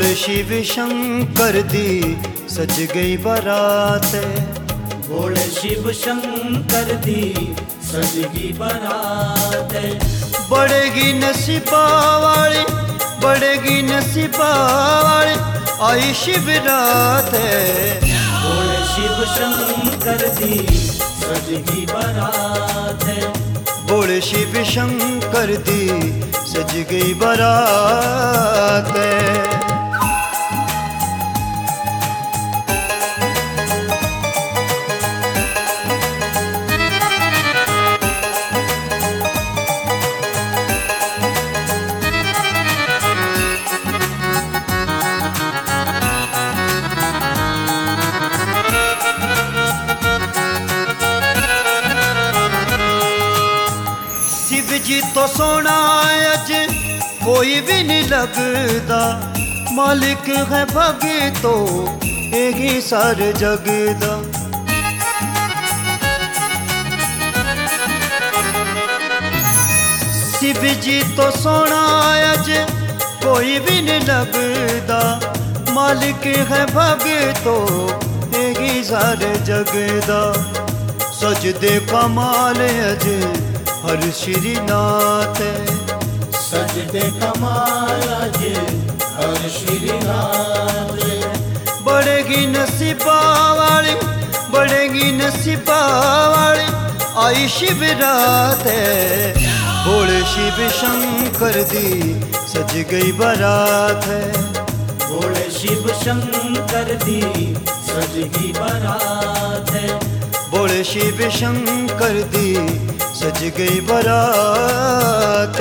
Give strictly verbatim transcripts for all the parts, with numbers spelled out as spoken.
भोले शिव शंकर दी सज गई बारात, भोले शिव शंकर दी सज गई बारात। बढ़ेगी नसीबा वाली, बढ़ेगी नसीबा वाली आई शिवरात है। भोले शिव शंकर दी सज गई बारात, भोले शिव शंकर दी सज गई बारात। शिव जी तो सोना अज कोई भी नहीं लगदा, मालिक है भागी तो यही सारे जग दा। शिव जी तो सोना अज कोई भी नहीं लगदा, मालिक है भागी तो यही सारे जग दा। सजदे कमाल अज हर श्रीनाथ, सजदे कमाल अज हर श्रीनाथ। बढ़ेगी नसीबा वाली, बढ़ेगी नसीबा वाली आई शिवरात है। भोले शिव शंकर दी सज गई बारात है, भोले शिव शंकर दी सज गई बारात। भोले शिव शंकर दी सज गई बारात।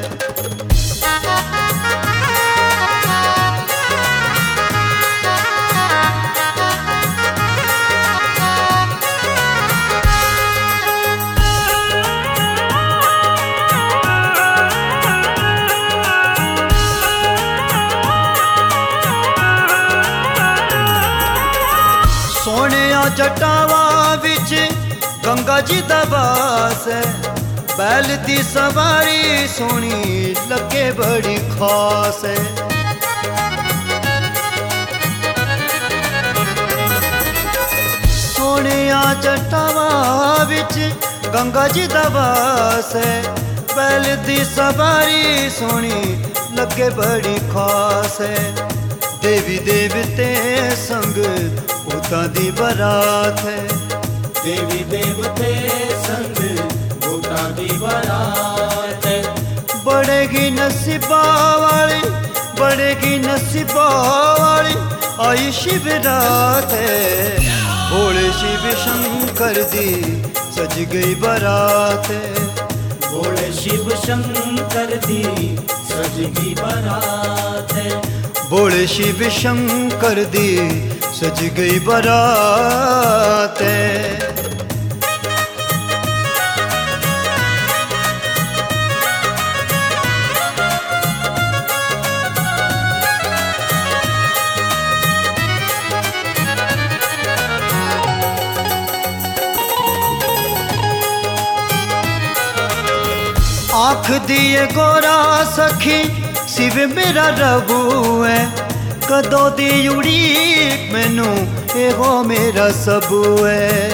सोनिया जटावा विच गंगा जी दा वास है, बैल दी सवारी सोनी लगे बड़ी खास है। सोनिया जटावा विच गंगा जी दा वास है, बैल दी सवारी सोनी लगे बड़ी खास है। देवी देवते संग भूतां दी बारात है, देवी देवते संग भूतां दी बारात। बढ़ेगी नसीबा वाली, बढ़ेगी नसीबा वाली आई शिवरात है। भोले शिव शंकर दी सज गई बारात है, भोले शिव शंकर दी सज गई बारात। भोले शिव शंकर दी सज गई बारात। आँख दिए गोरा सखी शिव मेरा रघु है, कदों दी उड़ीक मैनू एहो मेरा सबू है।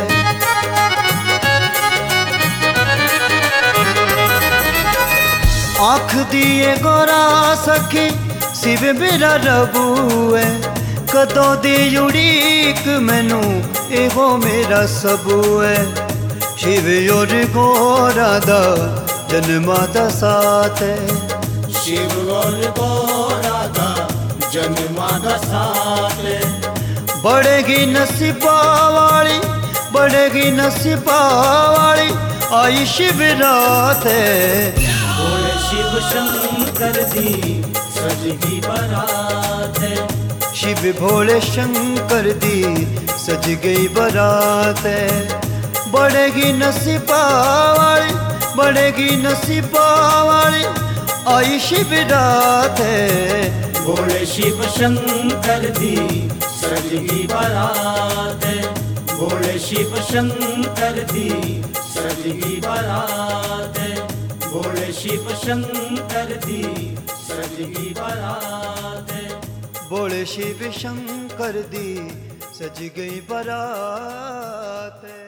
आँख दिए गोरा सखी शिव मेरा रघु है, कदों दी उड़ीक मैनू एहो मेरा सबू है। शिव और गोरा दा जन्मा दा साथ है, शिव और गोरा दा जन्मा दा साथ। बढ़ेगी नसीबा वाली, बढ़ेगी नसीबा वाली आई शिवरात है। भोले शिव शंकर दी सज गई बारात, शिव भोले शंकर दी सज गई बारात। बढ़ेगी नसीबा वाली, बढ़ेगी नसीबा वाली आई शिवरात है। भोले शिव शंकर दी सज गई बारात, भोले शिव शंकर दी सज गई बारात, भोले शिव शंकर दी सज गई बारात, बोले शिव शंकर दी सज गई बारात।